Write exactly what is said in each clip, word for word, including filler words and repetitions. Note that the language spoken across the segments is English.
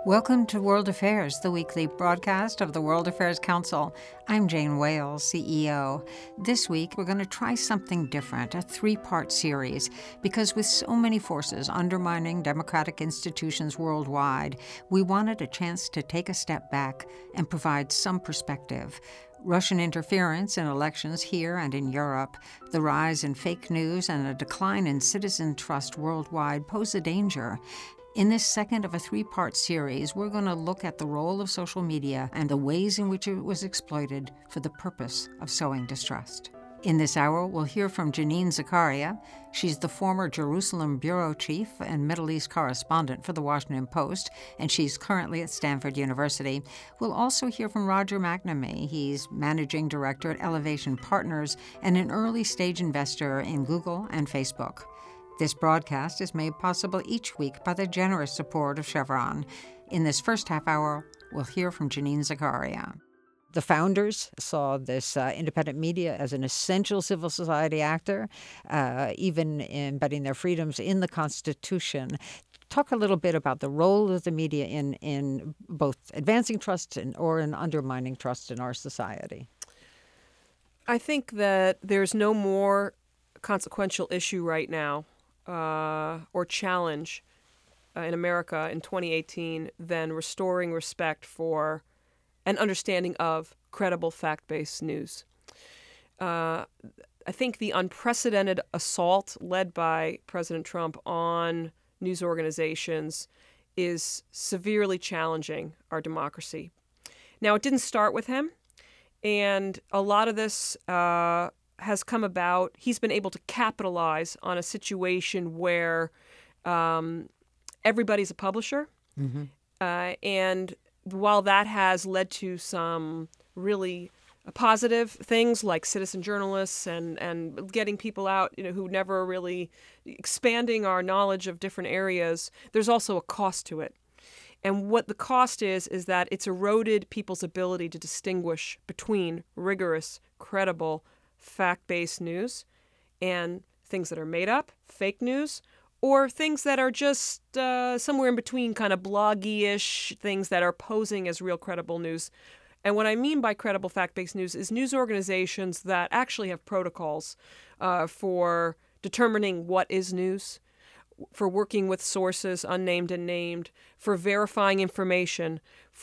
Welcome to World Affairs, the weekly broadcast of the World Affairs Council. I'm Jane Wales, C E O. This week, we're going to try something different, a three-part series, because with so many forces undermining democratic institutions worldwide, we wanted a chance to take a step back and provide some perspective. Russian interference in elections here and in Europe, the rise in fake news, and a decline in citizen trust worldwide pose a danger. In this second of a three-part series, we're going to look at the role of social media and the ways in which it was exploited for the purpose of sowing distrust. In this hour, we'll hear from Janine Zakaria. She's the former Jerusalem bureau chief and Middle East correspondent for The Washington Post, and she's currently at Stanford University. We'll also hear from Roger McNamee. He's managing director at Elevation Partners and an early-stage investor in Google and Facebook. This broadcast is made possible each week by the generous support of Chevron. In this first half hour, we'll hear from Janine Zakaria. The founders saw this uh, independent media as an essential civil society actor, uh, even embedding their freedoms in the Constitution. Talk a little bit about the role of the media in, in both advancing trust and, or in undermining trust in our society. I think that there's no more consequential issue right now Uh, or challenge uh, in America in twenty eighteen than restoring respect for and understanding of credible fact-based news. Uh, I think the unprecedented assault led by President Trump on news organizations is severely challenging our democracy. Now, it didn't start with him, and a lot of this uh, has come about. He's been able to capitalize on a situation where um, everybody's a publisher. Mm-hmm. Uh, and while that has led to some really positive things like citizen journalists and, and getting people out, you know, who never really expanding our knowledge of different areas, there's also a cost to it. And what the cost is, is that it's eroded people's ability to distinguish between rigorous, credible, fact-based news and things that are made up, fake news, or things that are just uh, somewhere in between, kind of bloggy-ish things that are posing as real credible news. And what I mean by credible fact-based news is news organizations that actually have protocols uh, for determining what is news, for working with sources unnamed and named, for verifying information,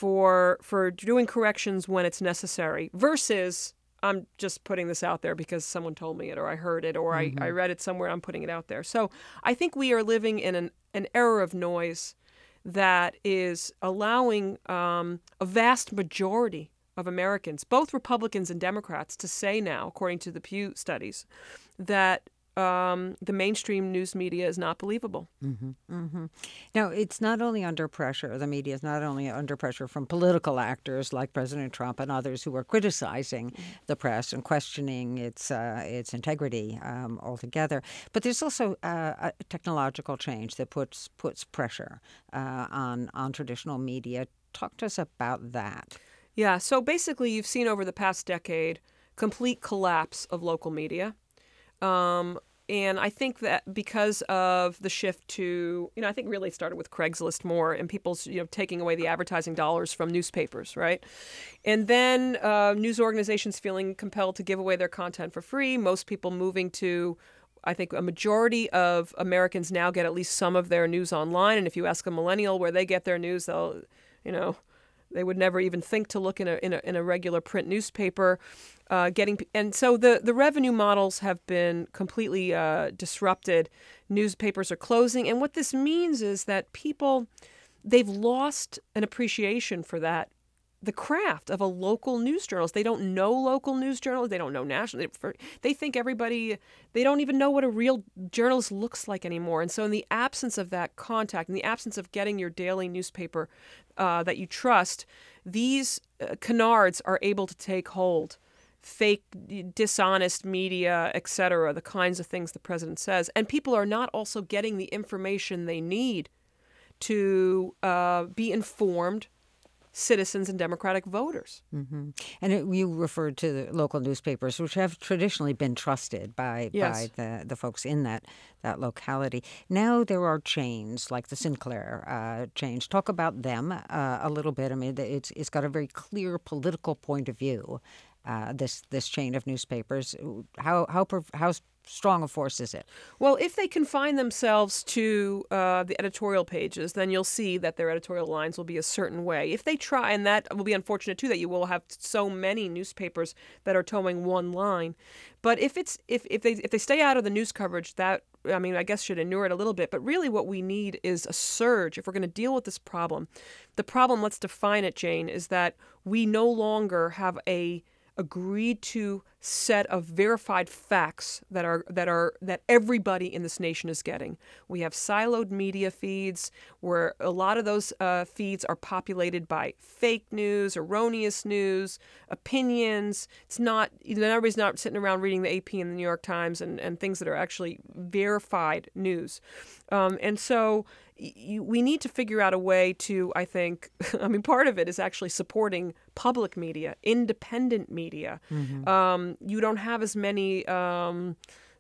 for for doing corrections when it's necessary, versus I'm just putting this out there because someone told me it or I heard it or mm-hmm. I, I read it somewhere. I'm putting it out there. So I think we are living in an, an era of noise that is allowing um, a vast majority of Americans, both Republicans and Democrats, to say now, according to the Pew studies, that Um, the mainstream news media is not believable. Mm-hmm, mm-hmm. Now, it's not only under pressure, the media is not only under pressure from political actors like President Trump and others who are criticizing mm-hmm. the press and questioning its uh, its integrity um, altogether, but there's also uh, a technological change that puts puts pressure uh, on, on traditional media. Talk to us about that. Yeah, so basically you've seen over the past decade complete collapse of local media. Um, And I think that because of the shift to, you know, I think really it started with Craigslist more and people's, you know, taking away the advertising dollars from newspapers, right? And then uh, news organizations feeling compelled to give away their content for free. Most people moving to, I think a majority of Americans now get at least some of their news online. And if you ask a millennial where they get their news, they'll, you know, they would never even think to look in a in a, in a regular print newspaper. Uh, getting and so the, the revenue models have been completely uh, disrupted. Newspapers are closing, and what this means is that people, they've lost an appreciation for that, the craft of a local news journalist. They don't know local news journalists. They don't know national. They, they think everybody. They don't even know what a real journalist looks like anymore. And so, in the absence of that contact, in the absence of getting your daily newspaper uh, that you trust, these uh, canards are able to take hold. Fake, dishonest media, et cetera, the kinds of things the president says. And people are not also getting the information they need to uh, be informed, citizens and Democratic voters. Mm-hmm. And it, you referred to the local newspapers, which have traditionally been trusted by Yes. by the, the folks in that, that locality. Now there are chains like the Sinclair uh, chains. Talk about them uh, a little bit. I mean, it's it's got a very clear political point of view. Uh, this this chain of newspapers. How how how strong a force is it? Well, if they confine themselves to uh, the editorial pages, then you'll see that their editorial lines will be a certain way. If they try, and that will be unfortunate too, that you will have so many newspapers that are towing one line. But if it's if, if they if they stay out of the news coverage, that I mean, I guess should inure it a little bit. But really, what we need is a surge if we're going to deal with this problem. The problem, let's define it, Jane, is that we no longer have a agreed to set of verified facts that are that are that everybody in this nation is getting. We have siloed media feeds where a lot of those uh, feeds are populated by fake news, erroneous news, opinions. It's not everybody's not sitting around reading the A P and the New York Times and, and things that are actually verified news. Um, and so you, we need to figure out a way to, I think, I mean, part of it is actually supporting public media, independent media. Mm-hmm. Um, you don't have as many um,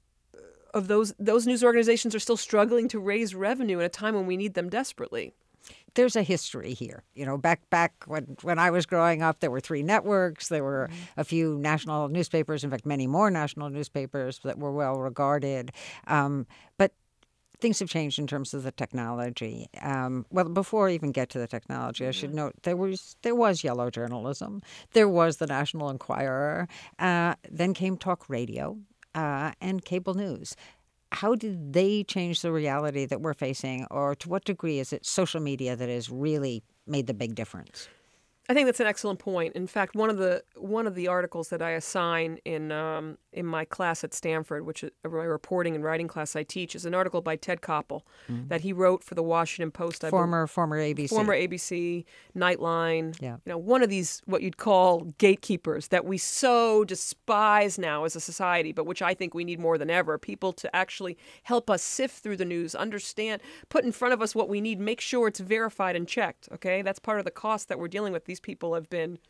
of those. Those news organizations are still struggling to raise revenue in a time when we need them desperately. There's a history here. You know, back back when, when I was growing up, there were three networks. There were a few national newspapers, in fact, many more national newspapers that were well regarded. Um, but things have changed in terms of the technology. Um, well, before I even get to the technology, I should note there was there was yellow journalism. There was the National Enquirer. Uh, then came talk radio uh, and cable news. How did they change the reality that we're facing, or to what degree is it social media that has really made the big difference? I think that's an excellent point. In fact, one of the one of the articles that I assign in um, in my class at Stanford, which is my reporting and writing class I teach, is an article by Ted Koppel mm-hmm. that he wrote for the Washington Post. I former believe, former A B C, former A B C, Nightline. Yeah. You know, one of these what you'd call gatekeepers that we so despise now as a society, but which I think we need more than ever. People to actually help us sift through the news, understand, put in front of us what we need, make sure it's verified and checked. Okay, that's part of the cost that we're dealing with. These people have been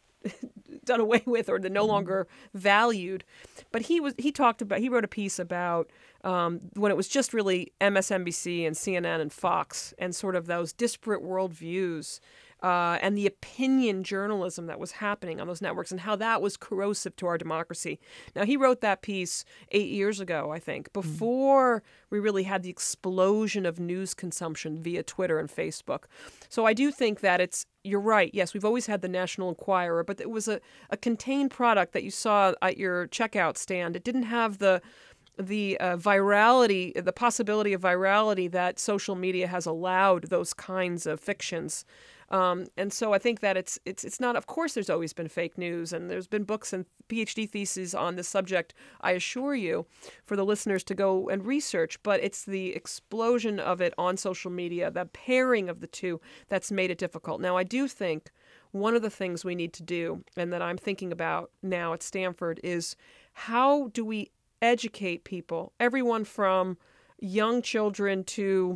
done away with, or they're no longer valued. But he was he talked about he wrote a piece about um, when it was just really M S N B C and C N N and Fox and sort of those disparate worldviews. Uh, and the opinion journalism that was happening on those networks and how that was corrosive to our democracy. Now, he wrote that piece eight years ago, I think, before mm. we really had the explosion of news consumption via Twitter and Facebook. So I do think that it's, you're right, yes, we've always had the National Enquirer, but it was a, a contained product that you saw at your checkout stand. It didn't have the the uh, virality, the possibility of virality that social media has allowed those kinds of fictions. Um, and so I think that it's it's it's not, of course, there's always been fake news, and there's been books and PhD theses on this subject, I assure you, for the listeners to go and research. But it's the explosion of it on social media, the pairing of the two, that's made it difficult. Now, I do think one of the things we need to do, and that I'm thinking about now at Stanford, is how do we educate people, everyone from young children to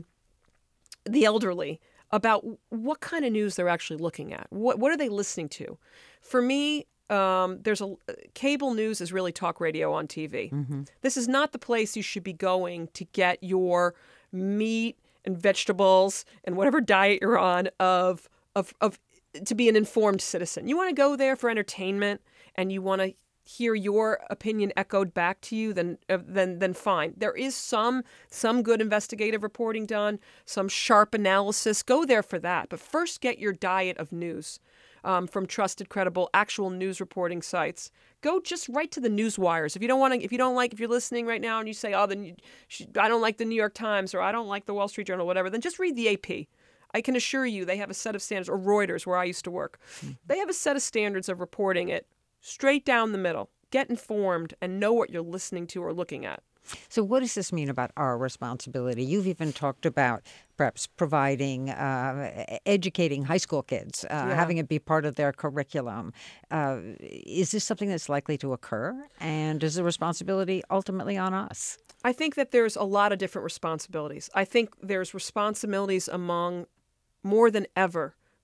the elderly, about what kind of news they're actually looking at. What what are they listening to? For me, um, there's a cable news is really talk radio on T V. Mm-hmm. This is not the place you should be going to get your meat and vegetables and whatever diet you're on of of of to be an informed citizen. You want to go there for entertainment, and you want to hear your opinion echoed back to you, then uh, then then fine. There is some some good investigative reporting done, some sharp analysis. Go there for that. But first, get your diet of news um, from trusted, credible, actual news reporting sites. Go just right to the news wires. If you don't want to, if you don't like, if you're listening right now and you say, "Oh, then I don't like the New York Times," or "I don't like the Wall Street Journal," whatever, then just read the A P. I can assure you, they have a set of standards, or Reuters, where I used to work. Mm-hmm. They have a set of standards of reporting it. Straight down the middle. Get informed and know what you're listening to or looking at. So what does this mean about our responsibility? You've even talked about perhaps providing, uh, educating high school kids, uh, yeah. having it be part of their curriculum. Uh, is this something that's likely to occur? And is the responsibility ultimately on us? I think that there's a lot of different responsibilities. I think there's responsibilities among, more than ever,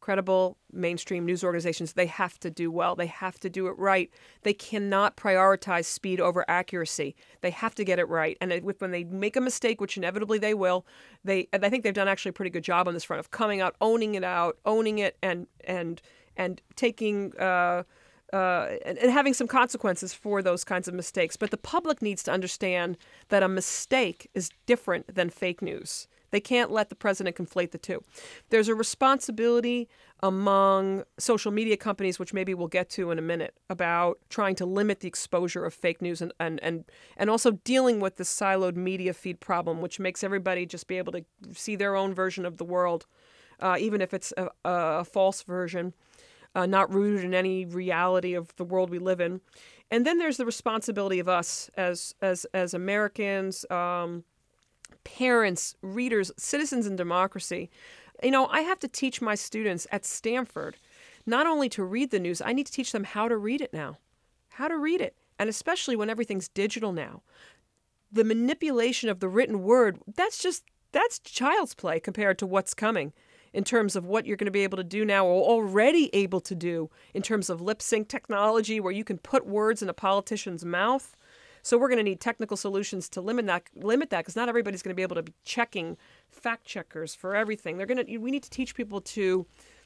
credible mainstream news organizations, they have to do well. They have to do it right. They cannot prioritize speed over accuracy. They have to get it right. And it, when they make a mistake, which inevitably they will, they I think they've done actually a pretty good job on this front of coming out, owning it out, owning it, and and and taking uh, uh, and, and having some consequences for those kinds of mistakes. But the public needs to understand that a mistake is different than fake news. They can't let the president conflate the two. There's a responsibility among social media companies, which maybe we'll get to in a minute, about trying to limit the exposure of fake news and and and, and also dealing with the siloed media feed problem, which makes everybody just be able to see their own version of the world, uh, even if it's a, a false version, uh, not rooted in any reality of the world we live in. And then there's the responsibility of us as as as Americans, um, parents, readers, citizens in democracy. You know, I have to teach my students at Stanford not only to read the news, I need to teach them how to read it now, how to read it. And especially when everything's digital now, the manipulation of the written word, that's just, that's child's play compared to what's coming in terms of what you're going to be able to do now or already able to do in terms of lip sync technology where you can put words in a politician's mouth. So we're going to need technical solutions to limit that, limit that, because not everybody's going to be able to be checking fact checkers for everything. They're going to. We need to teach people to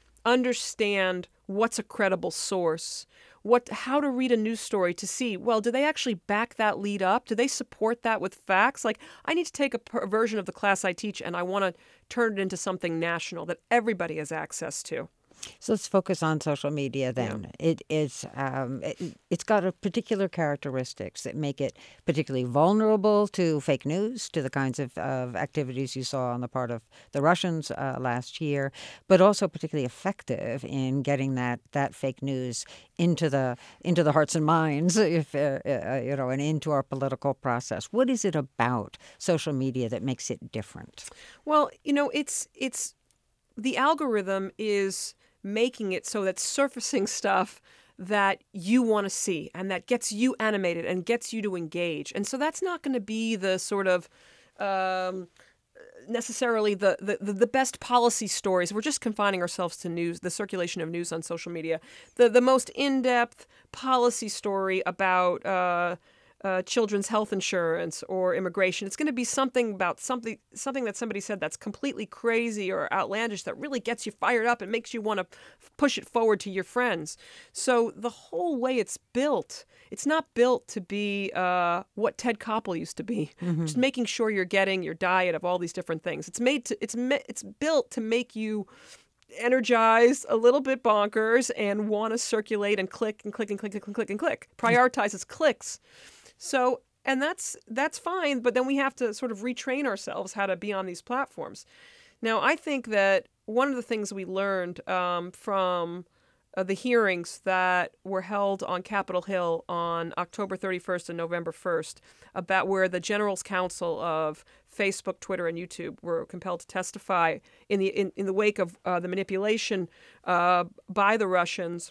understand what's a credible source, what, how to read a news story to see, well, do they actually back that lead up? Do they support that with facts? Like, I need to take a, per- version of the class I teach and I want to turn it into something national that everybody has access to. So let's focus on social media then. Yeah. It is um, it, it's got a particular characteristics that make it particularly vulnerable to fake news, to the kinds of, of activities you saw on the part of the Russians uh, last year, but also particularly effective in getting that that fake news into the into the hearts and minds, if uh, uh, you know, and into our political process. What is it about social media that makes it different? Well, you know, it's it's the algorithm is making it so that's surfacing stuff that you want to see and that gets you animated and gets you to engage. And so that's not going to be the sort of um, necessarily the, the, the best policy stories. We're just confining ourselves to news, the circulation of news on social media. The, the most in-depth policy story about uh, Uh, children's health insurance or immigration. It's going to be something about something something that somebody said that's completely crazy or outlandish that really gets you fired up and makes you want to f- push it forward to your friends. So the whole way it's built, it's not built to be uh, what Ted Koppel used to be, mm-hmm. just making sure you're getting your diet of all these different things. It's made to it's me- it's built to make you energized, a little bit bonkers, and want to circulate and click and click and click and click and click and click. Prioritizes clicks. So, and that's that's fine, but then we have to sort of retrain ourselves how to be on these platforms. Now, I think that one of the things we learned um, from uh, the hearings that were held on Capitol Hill on October thirty-first and November first, about where the General's Counsel of Facebook, Twitter, and YouTube were compelled to testify in the in, in the wake of uh, the manipulation uh, by the Russians,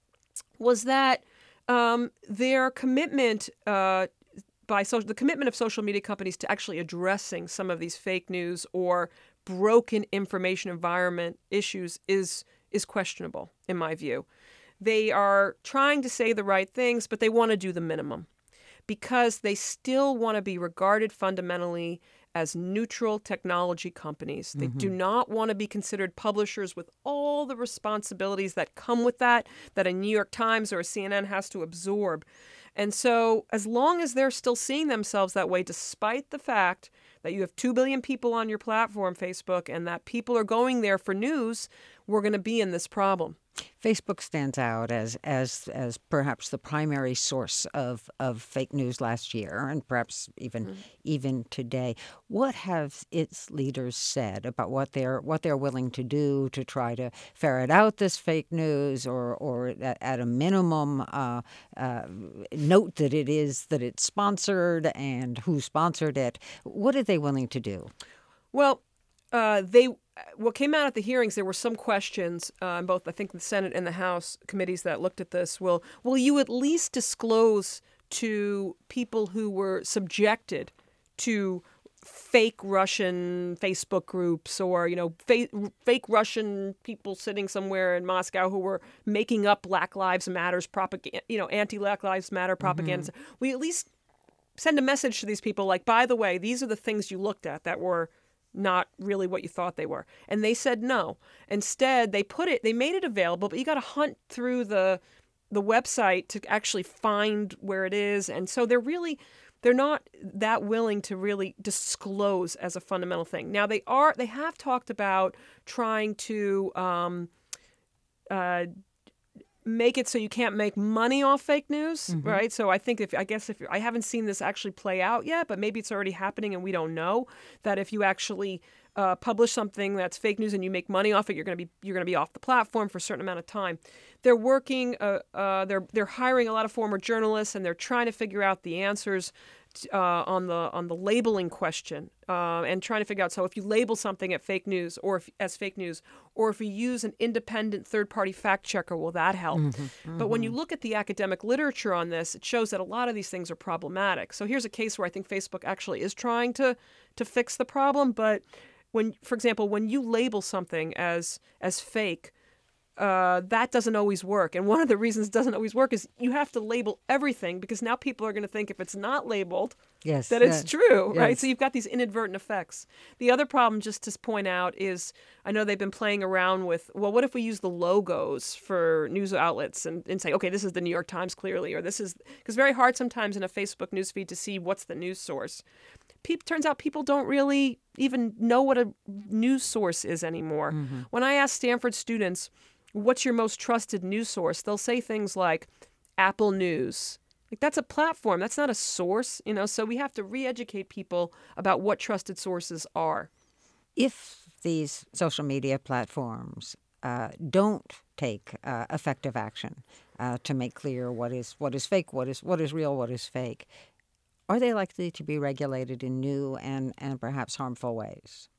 was that Um, their commitment uh, by social, the commitment of social media companies to actually addressing some of these fake news or broken information environment issues is is questionable, in my view. They are trying to say the right things, but they want to do the minimum because they still want to be regarded fundamentally as neutral technology companies. They mm-hmm. do not want to be considered publishers with all the responsibilities that come with that, that a New York Times or a C N N has to absorb. And so as long as they're still seeing themselves that way, despite the fact that you have two billion people on your platform, Facebook, and that people are going there for news, we're going to be in this problem. Facebook stands out as as as perhaps the primary source of, of fake news last year and perhaps even mm-hmm. even today. What have its leaders said about what they're what they're willing to do to try to ferret out this fake news, or or at, at a minimum uh, uh, note that it is that it's sponsored and who sponsored it? What are they willing to do? Well, uh, they. What came out at the hearings, there were some questions uh, in both, I think, the Senate and the House committees that looked at this. Will, will you at least disclose to people who were subjected to fake Russian Facebook groups or, you know, fa- fake Russian people sitting somewhere in Moscow who were making up Black Lives Matters propaganda, you know, anti-Black Lives Matter propaganda. Mm-hmm. We at least send a message to these people like, by the way, these are the things you looked at that were not really what you thought they were. And they said no. Instead, they put it, they made it available, but you got to hunt through the the website to actually find where it is. And so they're really, they're not that willing to really disclose as a fundamental thing. Now they are, they have talked about trying to um, uh, make it so you can't make money off fake news, mm-hmm. right? So I think if, I guess if, I haven't seen this actually play out yet, but maybe it's already happening and we don't know, that if you actually uh, publish something that's fake news and you make money off it, you're going to be, you're going to be off the platform for a certain amount of time. They're working, uh, uh, they're, they're hiring a lot of former journalists and they're trying to figure out the answers Uh, on the on the labeling question uh, and trying to figure out, so if you label something at fake news or if, as fake news, or if you use an independent third-party fact checker, will that help? Mm-hmm, mm-hmm. But when you look at the academic literature on this, it shows that a lot of these things are problematic. So here's a case where I think Facebook actually is trying to to fix the problem. But when, for example, when you label something as as fake, Uh, that doesn't always work. And one of the reasons it doesn't always work is you have to label everything, because now people are going to think if it's not labeled, yes, that it's yes, true, yes. right? So you've got these inadvertent effects. The other problem, just to point out, is I know they've been playing around with, well, what if we use the logos for news outlets and, and say, okay, this is the New York Times clearly, or this is, because very hard sometimes in a Facebook newsfeed to see what's the news source. Pe- turns out people don't really even know what a news source is anymore. Mm-hmm. When I ask Stanford students, what's your most trusted news source? They'll say things like Apple News. Like, that's a platform. That's not a source, you know. So we have to re-educate people about what trusted sources are. If these social media platforms uh, don't take uh, effective action uh, to make clear what is what is fake, what is what is real, what is fake, are they likely to be regulated in new and, and perhaps harmful ways?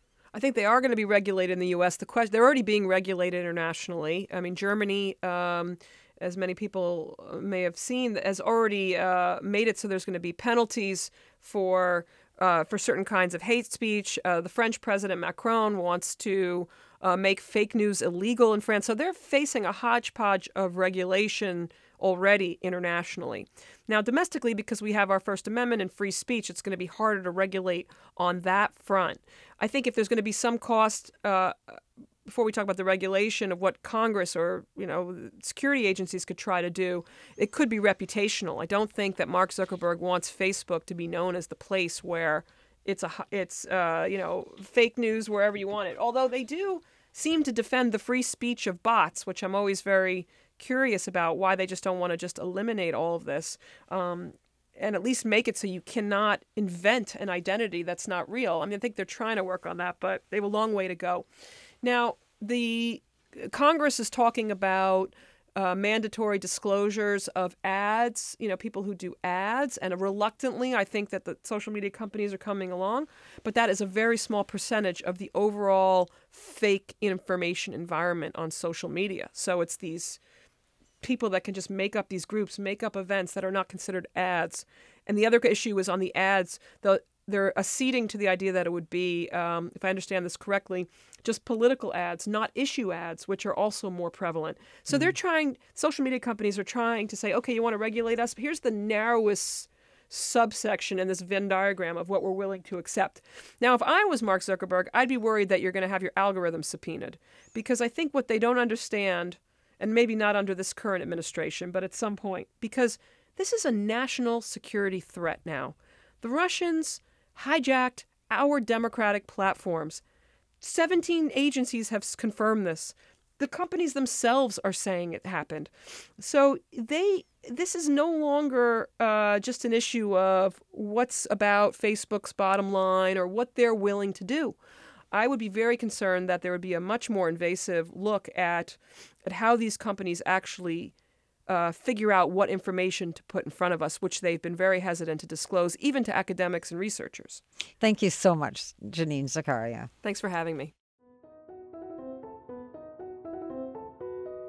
I think they are going to be regulated in the U S. The question, they're already being regulated internationally. I mean, Germany, um, as many people may have seen, has already uh, made it so there's going to be penalties for uh, for certain kinds of hate speech. Uh, the French president Macron wants to uh, make fake news illegal in France. So they're facing a hodgepodge of regulation already internationally. Now, domestically, because we have our First Amendment and free speech, it's going to be harder to regulate on that front. I think if there's going to be some cost, uh, before we talk about the regulation of what Congress or, you know, security agencies could try to do, it could be reputational. I don't think that Mark Zuckerberg wants Facebook to be known as the place where it's a it's uh, you know, fake news wherever you want it. Although they do seem to defend the free speech of bots, which I'm always very curious about, why they just don't want to just eliminate all of this. Um, and at least make it so you cannot invent an identity that's not real. I mean, I think they're trying to work on that, but they have a long way to go. Now, the Congress is talking about uh, mandatory disclosures of ads, you know, people who do ads, and reluctantly, I think that the social media companies are coming along, but that is a very small percentage of the overall fake information environment on social media. So it's these people that can just make up these groups, make up events that are not considered ads. And the other issue is on the ads, the, they're acceding to the idea that it would be, um, if I understand this correctly, just political ads, not issue ads, which are also more prevalent. So mm-hmm. they're trying, social media companies are trying to say, okay, you want to regulate us? But here's the narrowest subsection in this Venn diagram of what we're willing to accept. Now, if I was Mark Zuckerberg, I'd be worried that you're going to have your algorithm subpoenaed, because I think what they don't understand, and maybe not under this current administration, but at some point, because this is a national security threat now. The Russians hijacked our democratic platforms. seventeen agencies have confirmed this. The companies themselves are saying it happened. So they, this is no longer uh, just an issue of what's about Facebook's bottom line or what they're willing to do. I would be very concerned that there would be a much more invasive look at at how these companies actually uh, figure out what information to put in front of us, which they've been very hesitant to disclose, even to academics and researchers. Thank you so much, Janine Zaccaria. Thanks for having me.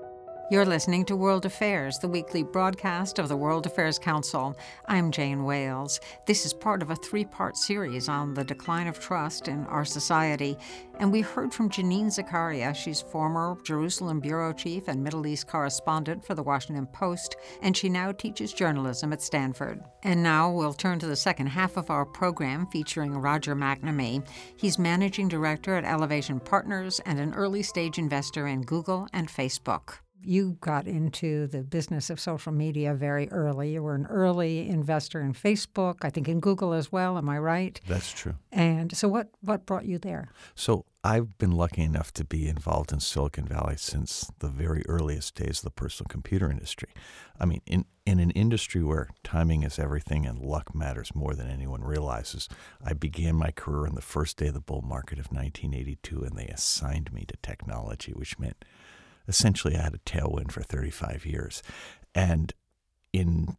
You're listening to World Affairs, the weekly broadcast of the World Affairs Council. I'm Jane Wales. This is part of a three-part series on the decline of trust in our society. And we heard from Janine Zakaria. She's former Jerusalem bureau chief and Middle East correspondent for the Washington Post, and she now teaches journalism at Stanford. And now we'll turn to the second half of our program featuring Roger McNamee. He's managing director at Elevation Partners and an early-stage investor in Google and Facebook. You got into the business of social media very early. You were an early investor in Facebook, I think in Google as well. Am I right? That's true. And so what, what brought you there? So I've been lucky enough to be involved in Silicon Valley since the very earliest days of the personal computer industry. I mean, in, in an industry where timing is everything and luck matters more than anyone realizes, I began my career on the first day of the bull market of nineteen eighty-two, and they assigned me to technology, which meant essentially I had a tailwind for thirty-five years. And in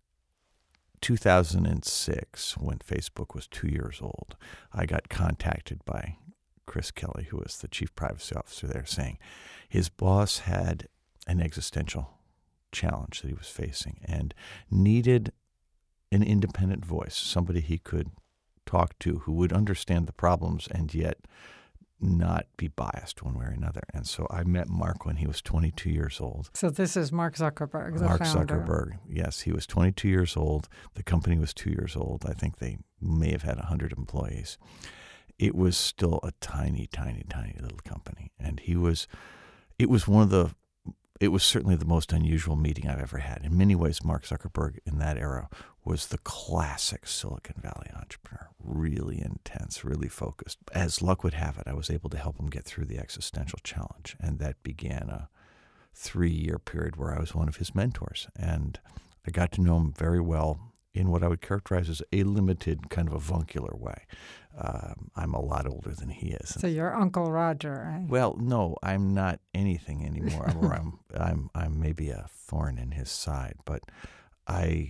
two thousand six, when Facebook was two years old, I got contacted by Chris Kelly, who was the chief privacy officer there, saying his boss had an existential challenge that he was facing and needed an independent voice, somebody he could talk to who would understand the problems and yet not be biased one way or another. And so I met Mark when he was twenty-two years old. So this is Mark Zuckerberg, the Mark founder. Zuckerberg, yes. He was twenty-two years old. The company was two years old. I think they may have had one hundred employees. It was still a tiny, tiny, tiny little company. And he was, it was one of the, it was certainly the most unusual meeting I've ever had. In many ways, Mark Zuckerberg in that era was the classic Silicon Valley entrepreneur, really intense, really focused. As luck would have it, I was able to help him get through the existential challenge, and that began a three-year period where I was one of his mentors. And I got to know him very well in what I would characterize as a limited, kind of avuncular way. Um, I'm a lot older than he is. So you're Uncle Roger, right? Well, no, I'm not anything anymore. I'm, I'm, I'm, I'm maybe a thorn in his side, but I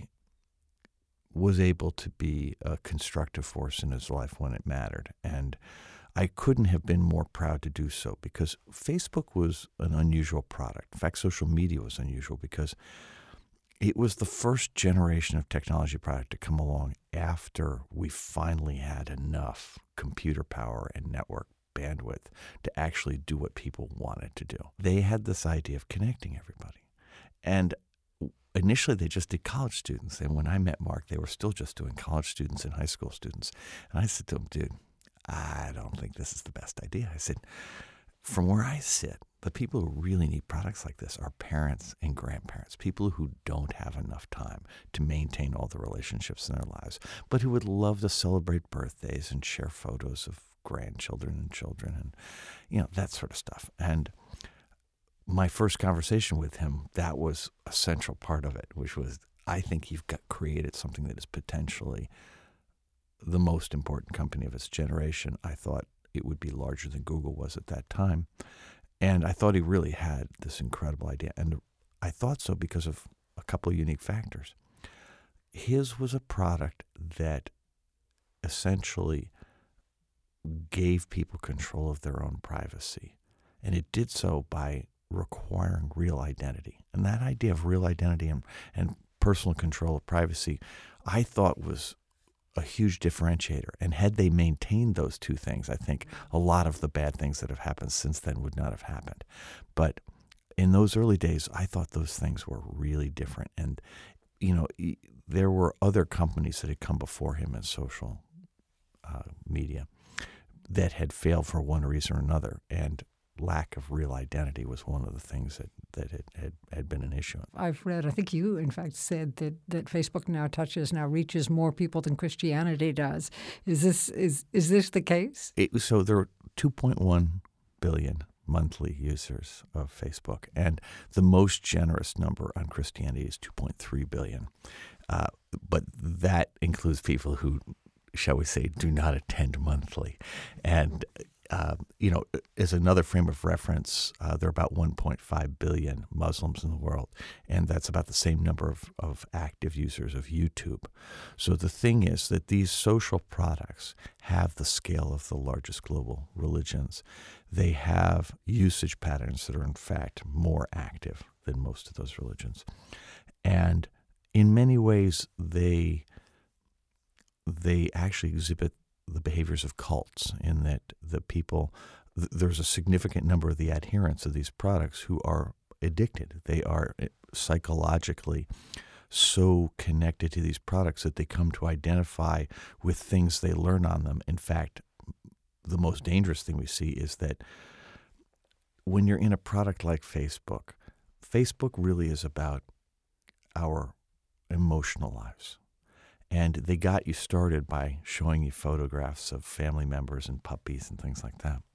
was able to be a constructive force in his life when it mattered. And I couldn't have been more proud to do so because Facebook was an unusual product. In fact, social media was unusual because it was the first generation of technology product to come along after we finally had enough computer power and network bandwidth to actually do what people wanted to do. They had this idea of connecting everybody. And initially, they just did college students. And when I met Mark, they were still just doing college students and high school students. And I said to him, dude, I don't think this is the best idea. I said, from where I sit, the people who really need products like this are parents and grandparents, people who don't have enough time to maintain all the relationships in their lives, but who would love to celebrate birthdays and share photos of grandchildren and children and, you know, that sort of stuff. And my first conversation with him, that was a central part of it, which was, I think you've got created something that is potentially the most important company of its generation. I thought it would be larger than Google was at that time. And I thought he really had this incredible idea. And I thought so because of a couple of unique factors. His was a product that essentially gave people control of their own privacy. And it did so by requiring real identity. And that idea of real identity and, and personal control of privacy, I thought was a huge differentiator. And had they maintained those two things, I think a lot of the bad things that have happened since then would not have happened. But in those early days, I thought those things were really different. And, you know, there were other companies that had come before him in social uh, media that had failed for one reason or another. And lack of real identity was one of the things that, that had, had, had been an issue. I've read, I think you, in fact, said that, that Facebook now touches, now reaches more people than Christianity does. Is this is is this the case? It, so there are two point one billion monthly users of Facebook, and the most generous number on Christianity is two point three billion. Uh, but that includes people who, shall we say, do not attend monthly. And Uh, you know, as another frame of reference, uh, there are about one point five billion Muslims in the world, and that's about the same number of, of active users of YouTube. So the thing is that these social products have the scale of the largest global religions. They have usage patterns that are, in fact, more active than most of those religions. And in many ways, they they actually exhibit the behaviors of cults in that the people, th- there's a significant number of the adherents of these products who are addicted. They are psychologically so connected to these products that they come to identify with things they learn on them. In fact, the most dangerous thing we see is that when you're in a product like Facebook, Facebook really is about our emotional lives. And they got you started by showing you photographs of family members and puppies and things like that.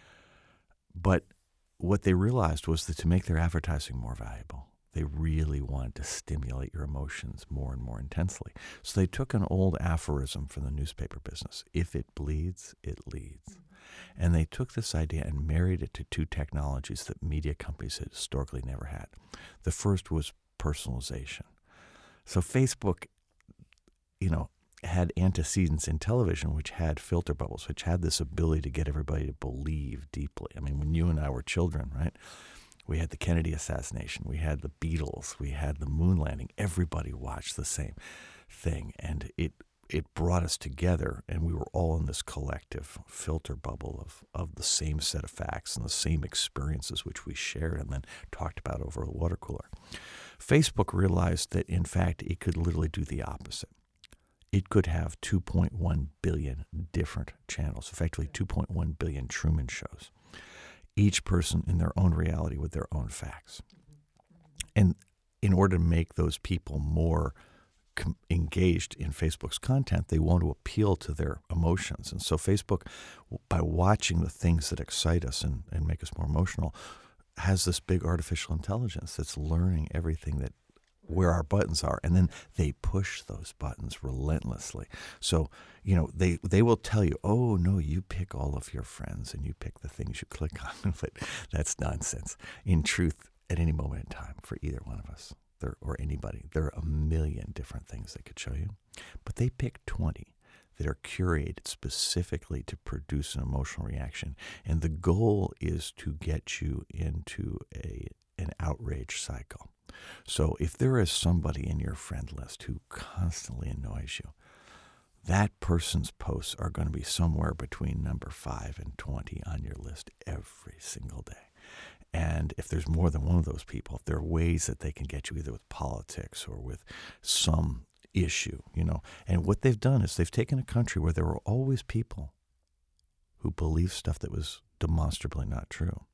But what they realized was that to make their advertising more valuable, they really wanted to stimulate your emotions more and more intensely. So they took an old aphorism from the newspaper business: if it bleeds, it leads. And they took this idea and married it to two technologies that media companies had historically never had. The first was personalization. So Facebook, you know, had antecedents in television, which had filter bubbles, which had this ability to get everybody to believe deeply. I mean, when you and I were children, right, we had the Kennedy assassination, we had the Beatles, we had the moon landing. Everybody watched the same thing, and it it brought us together, and we were all in this collective filter bubble of, of the same set of facts and the same experiences which we shared and then talked about over a water cooler. Facebook realized that, in fact, it could literally do the opposite. It could have two point one billion different channels, effectively two point one billion Truman shows, each person in their own reality with their own facts. And in order to make those people more com- engaged in Facebook's content, they want to appeal to their emotions. And so Facebook, by watching the things that excite us and, and make us more emotional, has this big artificial intelligence that's learning everything that where our buttons are, and then they push those buttons relentlessly. So, you know, they they will tell you, oh, no, you pick all of your friends and you pick the things you click on. But that's nonsense. In truth, at any moment in time, for either one of us there, or anybody, there are a million different things they could show you. But they pick twenty that are curated specifically to produce an emotional reaction. And the goal is to get you into a an outrage cycle. So if there is somebody in your friend list who constantly annoys you, that person's posts are going to be somewhere between number five and twenty on your list every single day. And if there's more than one of those people, if there are ways that they can get you either with politics or with some issue, you know. And what they've done is they've taken a country where there were always people who believed stuff that was demonstrably not true.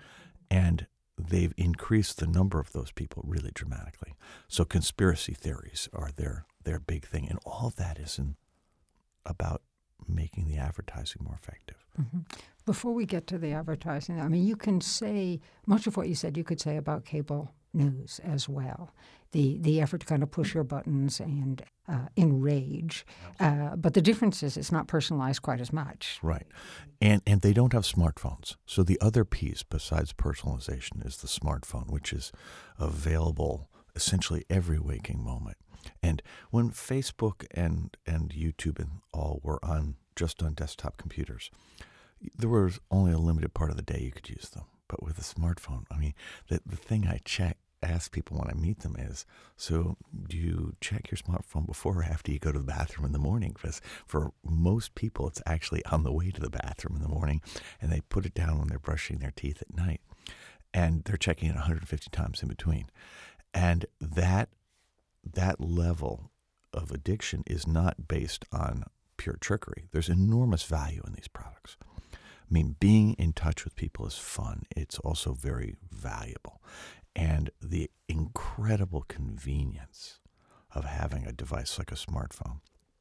And they've increased the number of those people really dramatically. So conspiracy theories are their their big thing. And all of that is in, about making the advertising more effective. Mm-hmm. Before we get to the advertising, I mean, you can say, much of what you said you could say about cable news as well. The the effort to kind of push your buttons and uh, enrage. Uh, but the difference is it's not personalized quite as much. Right. And and they don't have smartphones. So the other piece besides personalization is the smartphone, which is available essentially every waking moment. And when Facebook and, and YouTube and all were on just on desktop computers, there was only a limited part of the day you could use them. But with a smartphone, I mean, the, the thing I check, ask people when I meet them is, so do you check your smartphone before or after you go to the bathroom in the morning? Because for most people, it's actually on the way to the bathroom in the morning, and they put it down when they're brushing their teeth at night. And they're checking it one hundred fifty times in between. And that that level of addiction is not based on pure trickery. There's enormous value in these products. I mean, being in touch with people is fun. It's also very valuable. And the incredible convenience of having a device like a smartphone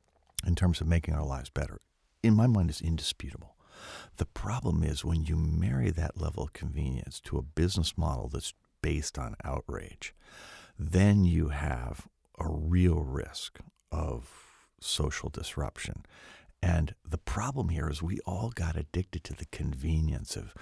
in terms of making our lives better, in my mind, is indisputable. The problem is when you marry that level of convenience to a business model that's based on outrage, then you have a real risk of social disruption. And the problem here is we all got addicted to the convenience of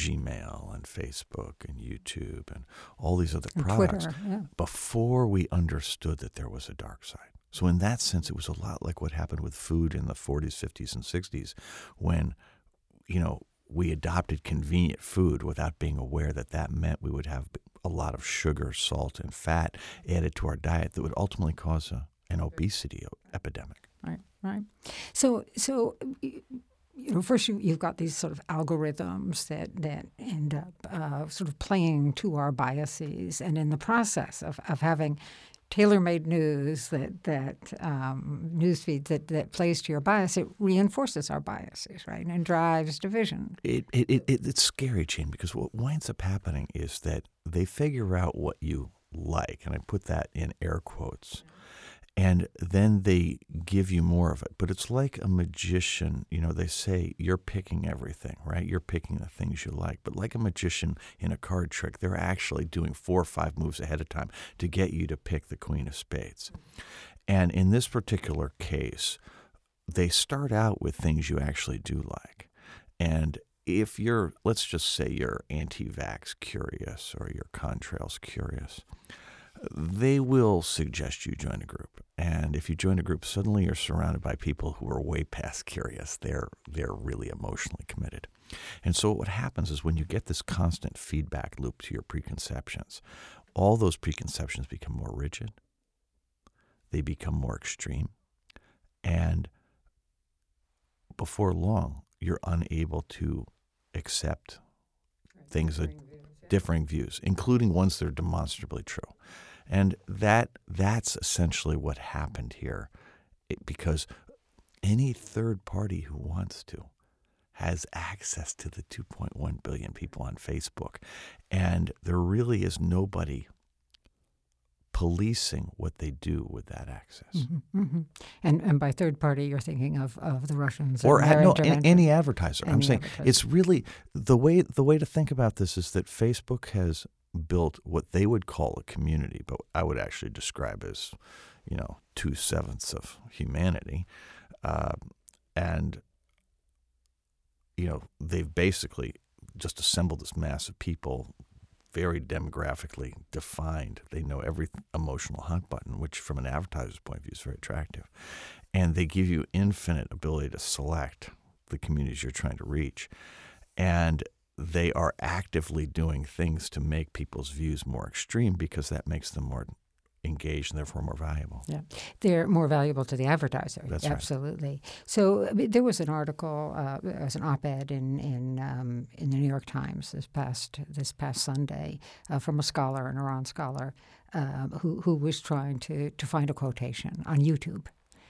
Gmail and Facebook and YouTube and all these other and products Twitter, yeah. before we understood that there was a dark side. So in that sense, it was a lot like what happened with food in the forties, fifties, and sixties when, you know, we adopted convenient food without being aware that that meant we would have a lot of sugar, salt, and fat added to our diet that would ultimately cause a, an obesity epidemic. Right, right. So, so you know, first you, you've got these sort of algorithms that, that end up uh, sort of playing to our biases, and in the process of, of having tailor-made news that that um, news feed that, that plays to your bias, it reinforces our biases, right, and drives division. It, it, it, it it's scary, Jane, because what winds up happening is that they figure out what you like, and I put that in air quotes, and then they give you more of it. But it's like a magician. You know, they say you're picking everything, right? You're picking the things you like. But like a magician in a card trick, they're actually doing four or five moves ahead of time to get you to pick the queen of spades. And in this particular case, they start out with things you actually do like. And if you're, let's just say you're anti-vax curious or you're contrails curious, they will suggest you join a group. And if you join a group, suddenly you're surrounded by people who are way past curious. They're they're really emotionally committed. And so what happens is when you get this constant feedback loop to your preconceptions, all those preconceptions become more rigid. They become more extreme. And before long, you're unable to accept things that differing views, including ones that are demonstrably true. And that that's essentially what happened here, it, because any third party who wants to has access to the two point one billion people on Facebook. And there really is nobody policing what they do with that access. Mm-hmm, mm-hmm. And and by third party, you're thinking of, of the Russians or and their no, intervention. any advertiser. Any I'm saying advertiser. It's really the way the way to think about this is that Facebook has built what they would call a community, but I would actually describe as, you know, two sevenths of humanity, uh, and you know they've basically just assembled this mass of people, very demographically defined. They know every emotional hot button, which from an advertiser's point of view is very attractive. And they give you infinite ability to select the communities you're trying to reach. And they are actively doing things to make people's views more extreme because that makes them more engaged and therefore more valuable. Yeah, they're more valuable to the advertiser. That's right. Absolutely. So I mean, there was an article, uh, there was an op-ed in in um, in the New York Times this past this past Sunday uh, from a scholar, an Iran scholar, uh, who who was trying to to find a quotation on YouTube,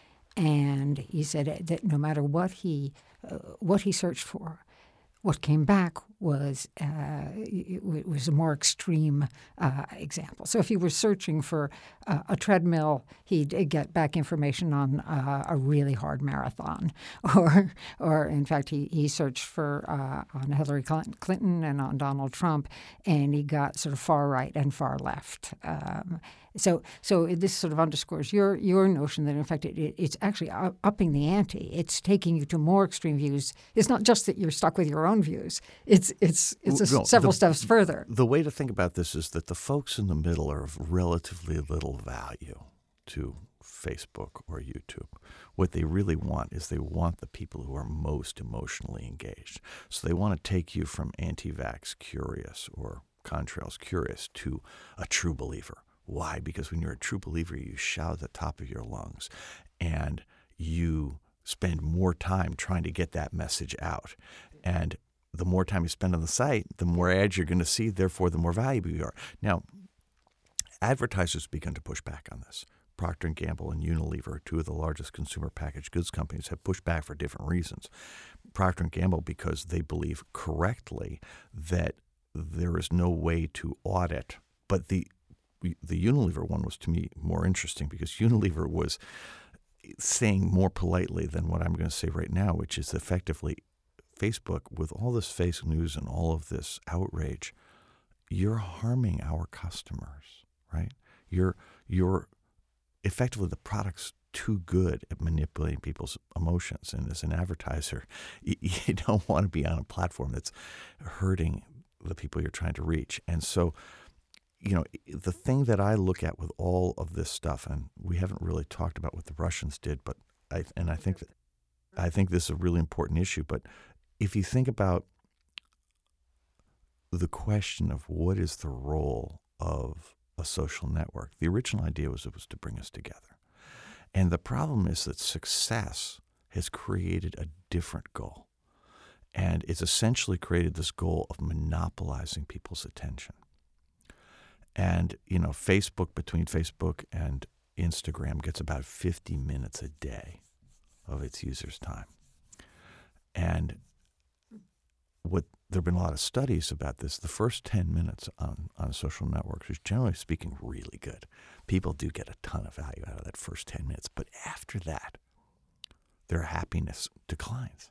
and he said that no matter what he uh, what he searched for, what came back was uh, it was a more extreme uh, example. So if you were searching for uh, a treadmill, he'd get back information on uh, a really hard marathon. Or, or in fact, he, he searched for uh, on Hillary Clinton and on Donald Trump, and he got sort of far right and far left. Um, So, so this sort of underscores your your notion that, in fact, it, it, it's actually upping the ante. It's taking you to more extreme views. It's not just that you're stuck with your own views. It's it's it's a, No, several the, steps further. The way to think about this is that the folks in the middle are of relatively little value to Facebook or YouTube. What they really want is they want the people who are most emotionally engaged. So they want to take you from anti-vax curious or contrails curious to a true believer. Why? Because when you're a true believer, you shout at the top of your lungs and you spend more time trying to get that message out. And the more time you spend on the site, the more ads you're going to see, therefore the more valuable you are. Now, advertisers begun to push back on this. Procter and Gamble and Unilever, two of the largest consumer packaged goods companies, have pushed back for different reasons. Procter and Gamble because they believe correctly that there is no way to audit, but the The Unilever one was, to me, more interesting because Unilever was saying more politely than what I'm going to say right now, which is effectively Facebook, with all this fake news and all of this outrage, you're harming our customers, right? You're you're effectively the product's too good at manipulating people's emotions. And as an advertiser, you, you don't want to be on a platform that's hurting the people you're trying to reach. And so you know, the thing that I look at with all of this stuff, and we haven't really talked about what the Russians did, but I and I think that I think this is a really important issue. But if you think about the question of what is the role of a social network. The original idea was it was to bring us together. And the problem is that success has created a different goal. And it's essentially created this goal of monopolizing people's attention. And, you know, Facebook, between Facebook and Instagram, gets about fifty minutes a day of its users' time. And what there have been a lot of studies about this. The first ten minutes on, on social networks is, generally speaking, really good. People do get a ton of value out of that first ten minutes. But after that, their happiness declines.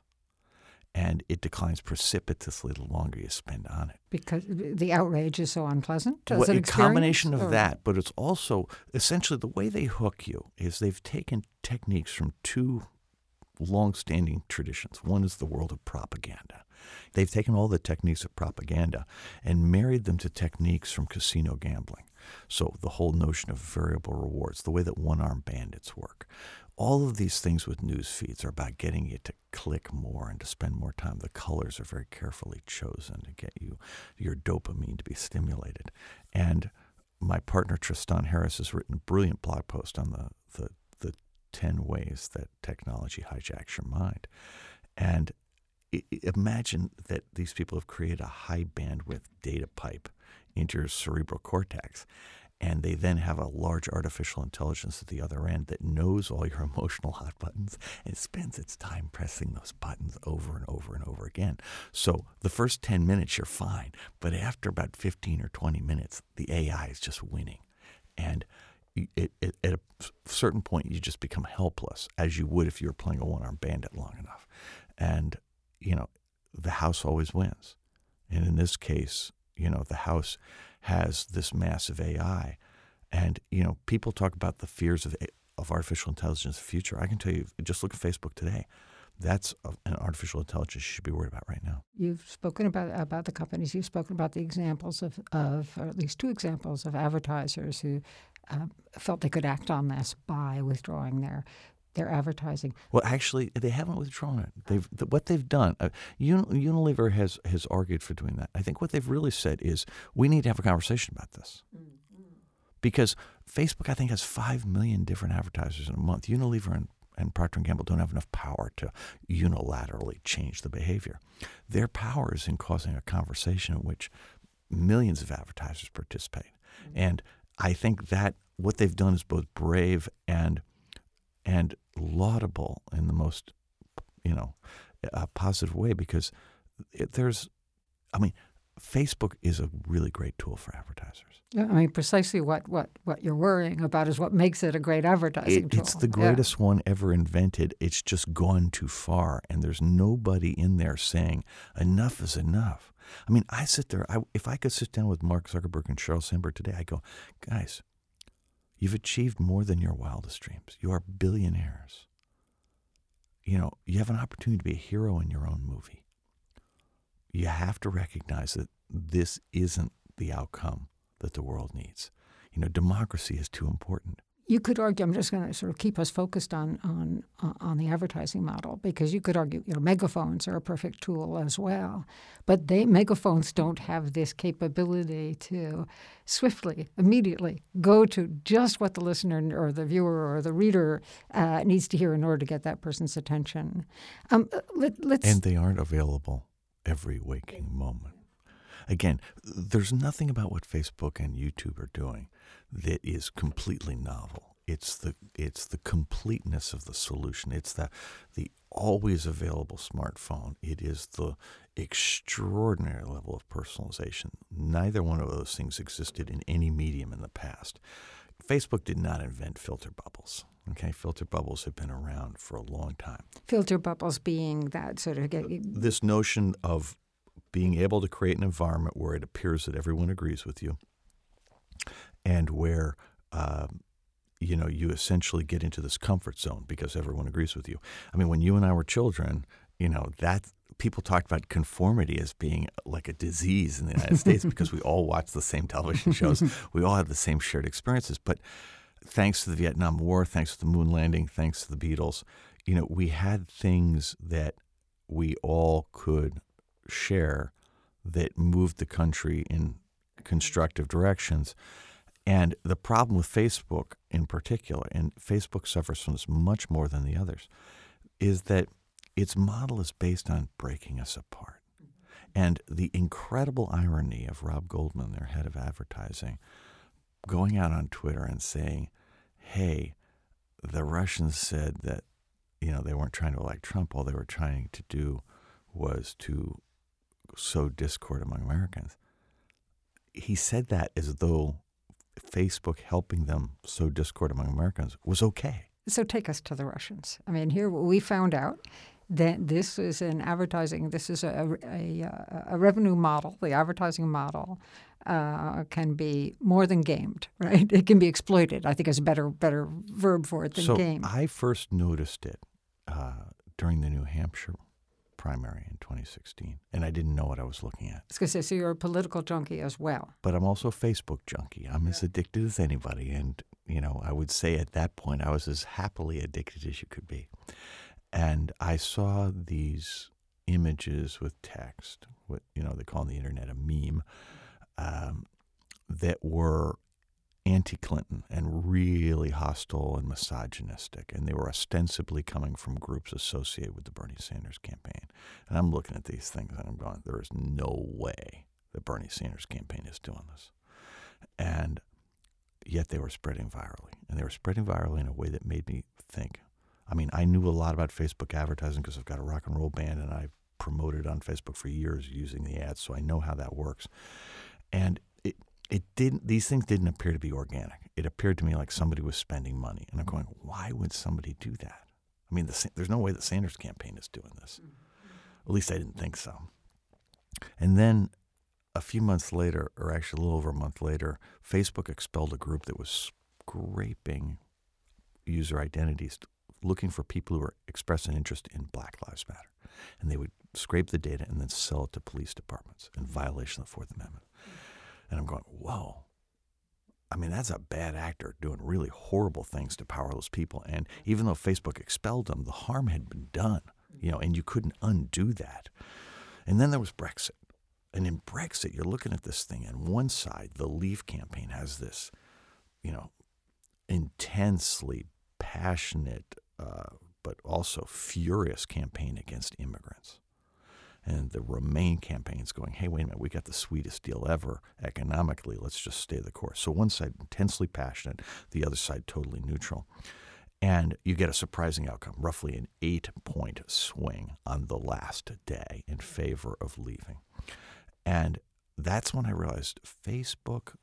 And it declines precipitously the longer you spend on it. Because the outrage is so unpleasant? Well, a combination of or? that, but it's also essentially the way they hook you is they've taken techniques from two long-standing traditions. One is the world of propaganda. They've taken all the techniques of propaganda and married them to techniques from casino gambling. So the whole notion of variable rewards, the way that one-armed bandits work. All of these things with news feeds are about getting you to click more and to spend more time. The colors are very carefully chosen to get you your dopamine to be stimulated. And my partner Tristan Harris has written a brilliant blog post on the the, the ten ways that technology hijacks your mind. And I- imagine that these people have created a high bandwidth data pipe into your cerebral cortex. And they then have a large artificial intelligence at the other end that knows all your emotional hot buttons and spends its time pressing those buttons over and over and over again. So the first ten minutes, you're fine. But after about fifteen or twenty minutes, the A I is just winning. And it, it, at a certain point, you just become helpless, as you would if you were playing a one-armed bandit long enough. And, you know, the house always wins. And in this case, you know, the house has this massive A I. And, you know, people talk about the fears of of artificial intelligence in the future. I can tell you, just look at Facebook today. That's a, an artificial intelligence you should be worried about right now. You've spoken about about the companies. You've spoken about the examples of, of or at least two examples of advertisers who uh, felt they could act on this by withdrawing their their advertising. Well, actually, they haven't withdrawn it. They've the, what they've done. Uh, Un, Unilever has has argued for doing that. I think what they've really said is we need to have a conversation about this, mm-hmm. because Facebook, I think, has five million different advertisers in a month. Unilever and, and Procter and Gamble don't have enough power to unilaterally change the behavior. Their power is in causing a conversation in which millions of advertisers participate, mm-hmm. and I think that what they've done is both brave and and laudable in the most, you know, uh, positive way, because it, there's, I mean, Facebook is a really great tool for advertisers. I mean, precisely what, what, what you're worrying about is what makes it a great advertising it, tool. It's the greatest yeah. one ever invented. It's just gone too far, and there's nobody in there saying enough is enough. I mean, I sit there, I, if I could sit down with Mark Zuckerberg and Sheryl Sandberg today, I go, guys, you've achieved more than your wildest dreams. You are billionaires. You know, you have an opportunity to be a hero in your own movie. You have to recognize that this isn't the outcome that the world needs. You know, democracy is too important. You could argue, I'm just going to sort of keep us focused on on uh, on the advertising model, because you could argue, you know, megaphones are a perfect tool as well. But they megaphones don't have this capability to swiftly, immediately go to just what the listener or the viewer or the reader uh, needs to hear in order to get that person's attention. Um, let, let's And they aren't available every waking moment. Again, there's nothing about what Facebook and YouTube are doing that is completely novel. It's the it's the completeness of the solution. It's the the always available smartphone. It is the extraordinary level of personalization. Neither one of those things existed in any medium in the past. Facebook did not invent filter bubbles. Okay, filter bubbles have been around for a long time. Filter bubbles being that sort of get, this notion of being able to create an environment where it appears that everyone agrees with you, and where uh, you know you essentially get into this comfort zone because everyone agrees with you. I mean, when you and I were children, you know that people talked about conformity as being like a disease in the United States because we all watched the same television shows, we all had the same shared experiences. But thanks to the Vietnam War, thanks to the moon landing, thanks to the Beatles, you know, we had things that we all could share that moved the country in constructive directions. And the problem with Facebook in particular, and Facebook suffers from this much more than the others, is that its model is based on breaking us apart. And the incredible irony of Rob Goldman, their head of advertising, going out on Twitter and saying, hey, the Russians said that, you know, they weren't trying to elect Trump. All they were trying to do was to sow discord among Americans. He said that as though Facebook helping them sow discord among Americans was okay. So take us to the Russians. I mean, here we found out that this is an advertising, this is a, a, a revenue model, the advertising model uh, can be more than gamed, right? It can be exploited, I think is a better better verb for it than so game. I first noticed it uh, during the New Hampshire primary in twenty sixteen, and I didn't know what I was looking at. I was going to say, so you're a political junkie as well. But I'm also a Facebook junkie. I'm yeah. as addicted as anybody, and you know, I would say at that point I was as happily addicted as you could be. And I saw these images with text, what you know they call on the internet a meme, um, that were anti-Clinton and really hostile and misogynistic, and they were ostensibly coming from groups associated with the Bernie Sanders campaign. And I'm looking at these things and I'm going, there is no way the Bernie Sanders campaign is doing this. And yet they were spreading virally, and they were spreading virally in a way that made me think. I mean, I knew a lot about Facebook advertising because I've got a rock and roll band and I've promoted on Facebook for years using the ads, so I know how that works. And it it didn't; these things didn't appear to be organic. It appeared to me like somebody was spending money, and I'm going, why would somebody do that? I mean, the, there's no way the Sanders campaign is doing this. At least I didn't think so. And then a few months later, or actually a little over a month later, Facebook expelled a group that was scraping user identities, looking for people who were expressing interest in Black Lives Matter. And they would scrape the data and then sell it to police departments in violation of the Fourth Amendment. And I'm going, whoa. I mean, that's a bad actor doing really horrible things to powerless people. And even though Facebook expelled them, the harm had been done, you know, and you couldn't undo that. And then there was Brexit. And in Brexit, you're looking at this thing, and one side, the Leave campaign, has this, you know, intensely passionate uh, but also furious campaign against immigrants. And the Remain campaign's going, hey, wait a minute, we got the sweetest deal ever economically. Let's just stay the course. So one side intensely passionate, the other side totally neutral. And you get a surprising outcome, roughly an eight-point swing on the last day in favor of leaving. And that's when I realized Facebook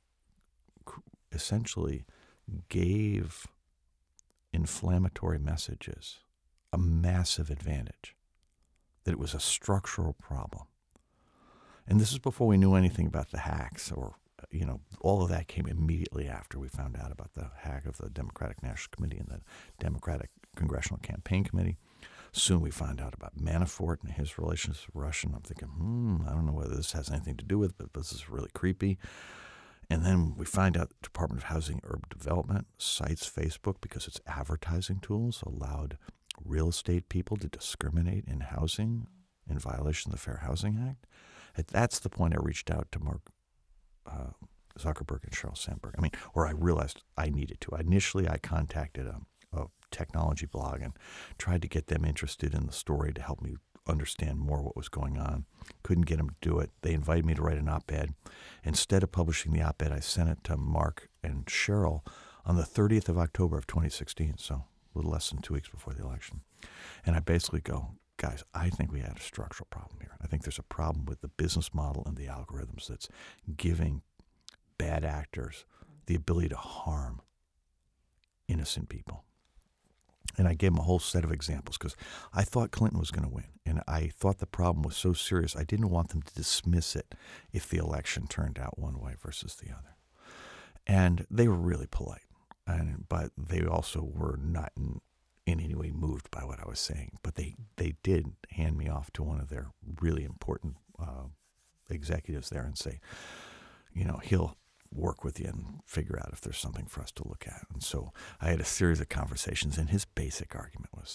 essentially gave inflammatory messages a massive advantage, that it was a structural problem. And this is before we knew anything about the hacks, or, you know, all of that came immediately after we found out about the hack of the Democratic National Committee and the Democratic Congressional Campaign Committee. Soon we find out about Manafort and his relations with Russia. I'm thinking, hmm, I don't know whether this has anything to do with it, but this is really creepy. And then we find out the Department of Housing and Urban Development cites Facebook because its advertising tools allowed real estate people to discriminate in housing in violation of the Fair Housing Act. And that's the point I reached out to Mark uh, Zuckerberg and Sheryl Sandberg. I mean, or I realized I needed to. Initially, I contacted a, a technology blog and tried to get them interested in the story to help me understand more what was going on. Couldn't get them to do it. They invited me to write an op-ed. Instead of publishing the op-ed, I sent it to Mark and Sheryl on the thirtieth of October of twenty sixteen, so a little less than two weeks before the election. And I basically go, guys, I think we had a structural problem here. I think there's a problem with the business model and the algorithms that's giving bad actors the ability to harm innocent people. And I gave him a whole set of examples because I thought Clinton was going to win. And I thought the problem was so serious, I didn't want them to dismiss it if the election turned out one way versus the other. And they were really polite, and but they also were not in, in any way moved by what I was saying. But they, they did hand me off to one of their really important uh, executives there and say, you know, he'll work with you and figure out if there's something for us to look at. And so I had a series of conversations, and his basic argument was,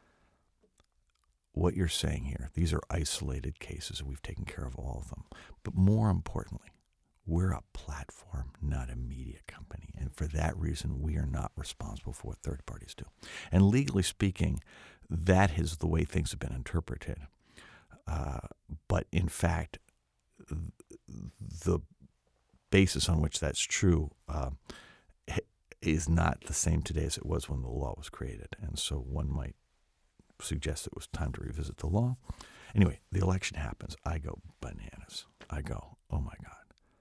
what you're saying here, these are isolated cases, and we've taken care of all of them. But more importantly, We're a platform, not a media company. And for that reason, we are not responsible for what third parties do. And legally speaking, that is the way things have been interpreted. Uh, but in fact, the basis on which that's true uh, is not the same today as it was when the law was created. And so one might suggest it was time to revisit the law. Anyway, the election happens. I go bananas. I go, oh my God.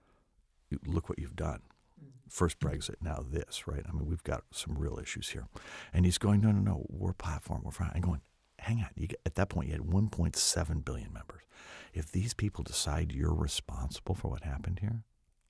Look what you've done. First Brexit, now this, right? I mean, we've got some real issues here. And he's going, no, no, no, we're a platform, we're fine. I'm going, hang on. You get, at that point, you had one point seven billion members. If these people decide you're responsible for what happened here,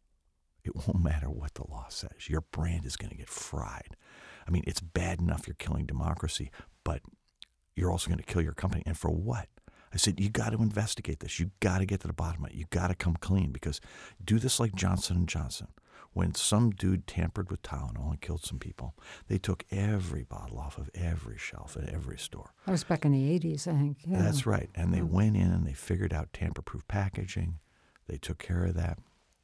it won't matter what the law says. Your brand is going to get fried. I mean, it's bad enough you're killing democracy, but you're also going to kill your company. And for what? I said, you got to investigate this. You got to get to the bottom of it. You got to come clean, because do this like Johnson and Johnson. When some dude tampered with Tylenol and killed some people, they took every bottle off of every shelf at every store. That was back in the eighties, I think. Yeah. That's right. And they went in and they figured out tamper-proof packaging. They took care of that.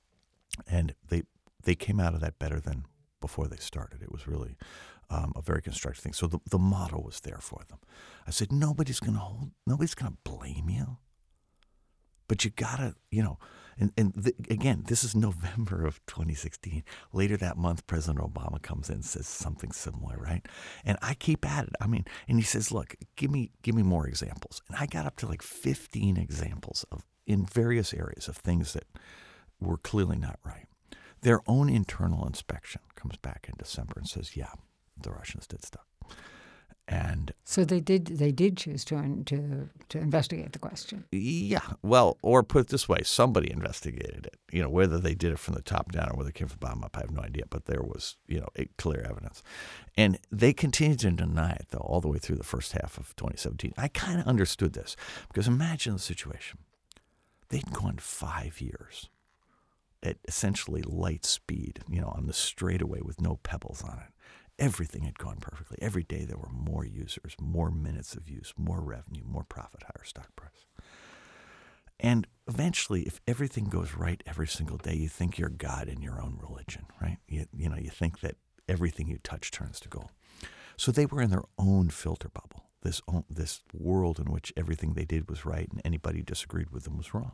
And they they came out of that better than before they started. It was really um, a very constructive thing. So the, the model was there for them. I said, nobody's going to hold, nobody's going to blame you. But you got to, you know, and, and the, again, this is November of twenty sixteen. Later that month, President Obama comes in and says something similar, right? And I keep at it. I mean, and he says, look, give me give me more examples. And I got up to like fifteen examples of in various areas of things that were clearly not right. Their own internal inspection comes back in December and says, yeah, the Russians did stuff. And so they did. They did choose to to to investigate the question. Yeah, well, or put it this way: somebody investigated it. You know, whether they did it from the top down or whether it came from the bottom up, I have no idea. But there was, you know, clear evidence, and they continued to deny it though all the way through the first half of twenty seventeen. I kind of understood this because imagine the situation: they'd gone five years at essentially light speed, you know, on the straightaway with no pebbles on it. Everything had gone perfectly. Every day there were more users, more minutes of use, more revenue, more profit, higher stock price. And eventually, if everything goes right every single day, you think you're God in your own religion, right? You, you know, you think that everything you touch turns to gold. So they were in their own filter bubble, this own, this world in which everything they did was right and anybody who disagreed with them was wrong.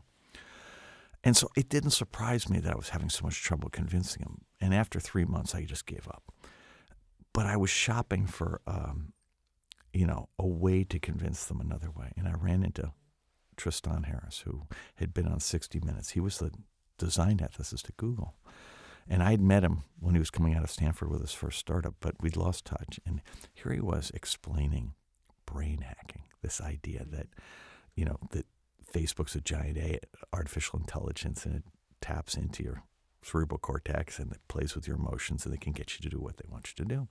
And so it didn't surprise me that I was having so much trouble convincing them. And after three months, I just gave up. But I was shopping for, um, you know, a way to convince them another way. And I ran into Tristan Harris, who had been on sixty minutes. He was the design ethicist at Google. And I'd met him when he was coming out of Stanford with his first startup, but we'd lost touch. And here he was explaining brain hacking, this idea that, you know, that Facebook's a giant A, artificial intelligence, and it taps into your cerebral cortex and it plays with your emotions and they can get you to do what they want you to do.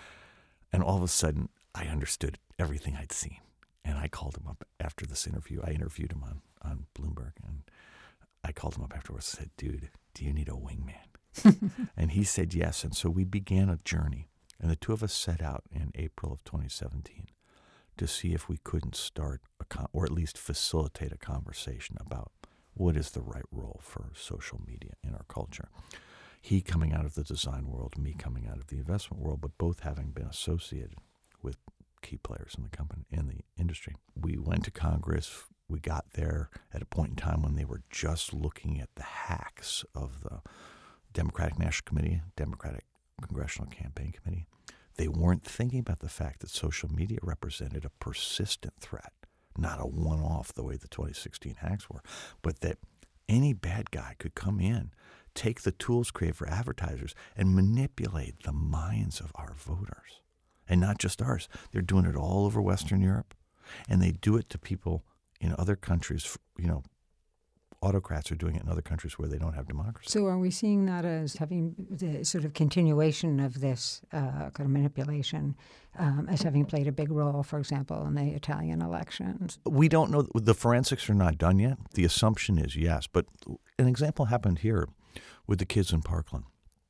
And all of a sudden, I understood everything I'd seen. And I called him up after this interview. I interviewed him on, on Bloomberg. And I called him up afterwards and said, dude, do you need a wingman? And he said yes. And so we began a journey. And the two of us set out in April of twenty seventeen to see if we couldn't start, a con- or at least facilitate a conversation about what is the right role for social media in our culture. He coming out of the design world, me coming out of the investment world, but both having been associated with key players in the company, in the industry. We went to Congress. We got there at a point in time when they were just looking at the hacks of the Democratic National Committee, Democratic Congressional Campaign Committee. They weren't thinking about the fact that social media represented a persistent threat, not a one-off the way the twenty sixteen hacks were, but that any bad guy could come in, take the tools created for advertisers, and manipulate the minds of our voters. And not just ours. They're doing it all over Western Europe, and they do it to people in other countries. You know, autocrats are doing it in other countries where they don't have democracy. So are we seeing that as having the sort of continuation of this uh, kind of manipulation um, as having played a big role, for example, in the Italian elections? We don't know. The forensics are not done yet. The assumption is yes. But an example happened here with the kids in Parkland.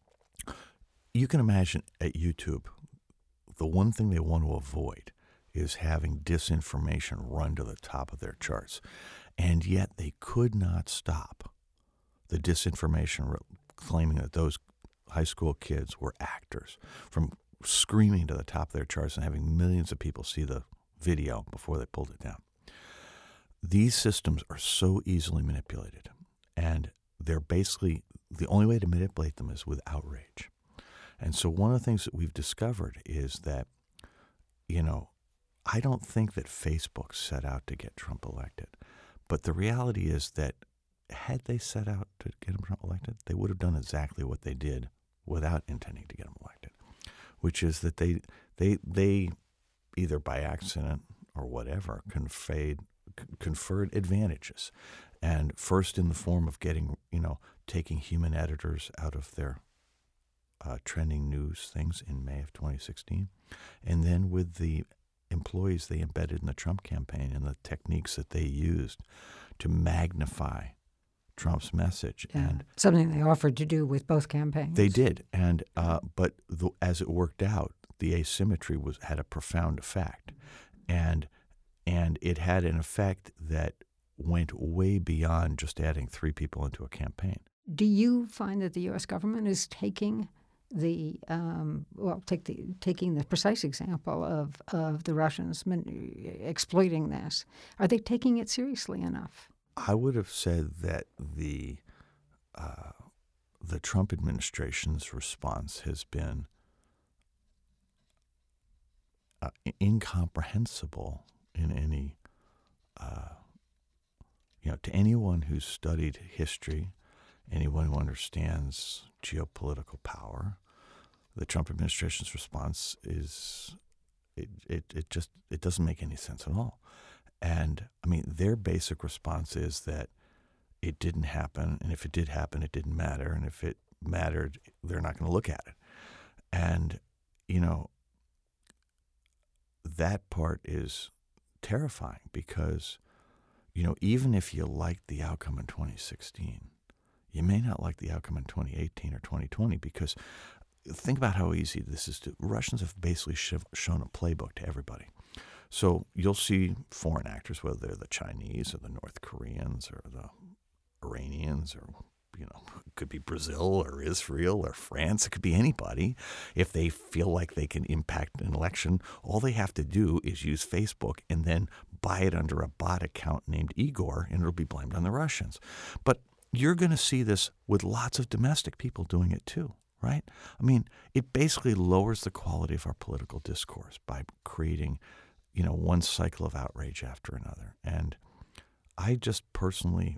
You can imagine at YouTube, the one thing they want to avoid is having disinformation run to the top of their charts. And yet they could not stop the disinformation re- claiming that those high school kids were actors, from screaming to the top of their charts and having millions of people see the video before they pulled it down. These systems are so easily manipulated, and they're basically, the only way to manipulate them is with outrage. And so one of the things that we've discovered is that, you know, I don't think that Facebook set out to get Trump elected. But the reality is that had they set out to get him elected, they would have done exactly what they did without intending to get him elected, which is that they they they either by accident or whatever conferred conferred advantages, and first in the form of getting you know taking human editors out of their uh, trending news things in May of twenty sixteen, and then with the employees they embedded in the Trump campaign and the techniques that they used to magnify Trump's message. Yeah. And something they offered to do with both campaigns. they did, and uh, but the, as it worked out, the asymmetry was had a profound effect, and and it had an effect that went way beyond just adding three people into a campaign. Do you find that the U S government is taking the um, well, take the taking the precise example of of the Russians man, exploiting this? Are they taking it seriously enough? I would have said that the uh, the Trump administration's response has been uh, incomprehensible in any, uh, you know, to anyone who's studied history, anyone who understands geopolitical power. The Trump administration's response is it, it, it just it doesn't make any sense at all. And I mean, their basic response is that it didn't happen, and if it did happen, it didn't matter, and if it mattered, they're not going to look at it. And you know, that part is terrifying because, you know, even if you liked the outcome in twenty sixteen, you may not like the outcome in twenty eighteen or twenty twenty because think about how easy this is to. Russians have basically sh- shown a playbook to everybody. So you'll see foreign actors, whether they're the Chinese or the North Koreans or the Iranians or, you know, it could be Brazil or Israel or France. It could be anybody. If they feel like they can impact an election, all they have to do is use Facebook and then buy it under a bot account named Igor, and it'll be blamed on the Russians. But you're going to see this with lots of domestic people doing it too. Right? I mean, it basically lowers the quality of our political discourse by creating, you know, one cycle of outrage after another. And I just personally,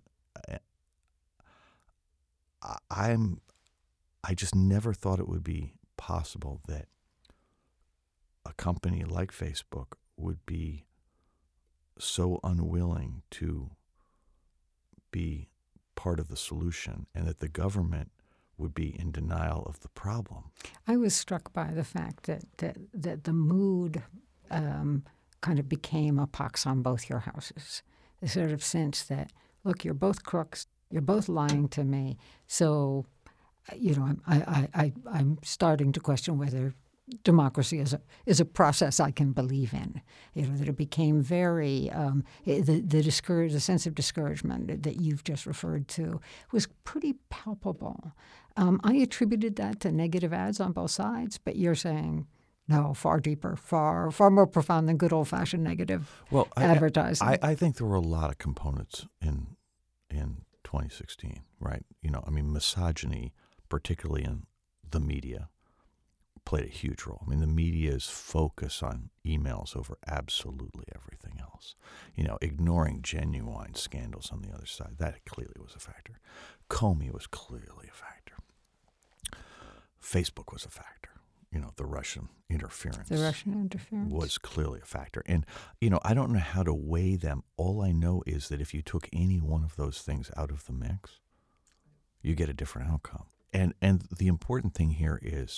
I, I'm, I just never thought it would be possible that a company like Facebook would be so unwilling to be part of the solution, and that the government would be in denial of the problem. I was struck by the fact that that, that the mood um, kind of became a pox on both your houses. The sort of sense that, look, you're both crooks, you're both lying to me, so, you know, I'm, I, I, I, I'm starting to question whether democracy is a is a process I can believe in. You know, that it became very um, the the discourage the sense of discouragement that you've just referred to was pretty palpable. Um, I attributed that to negative ads on both sides, but you're saying no, far deeper, far far more profound than good old fashioned negative well, I, advertising. I, I think there were a lot of components in in twenty sixteen, right? You know, I mean, misogyny, particularly in the media, played a huge role. I mean, the media's focus on emails over absolutely everything else, you know, ignoring genuine scandals on the other side, that clearly was a factor. Comey was clearly a factor. Facebook was a factor. You know, the Russian interference. The Russian interference was clearly a factor. And, you know, I don't know how to weigh them. All I know is that if you took any one of those things out of the mix, you get a different outcome. And and the important thing here is,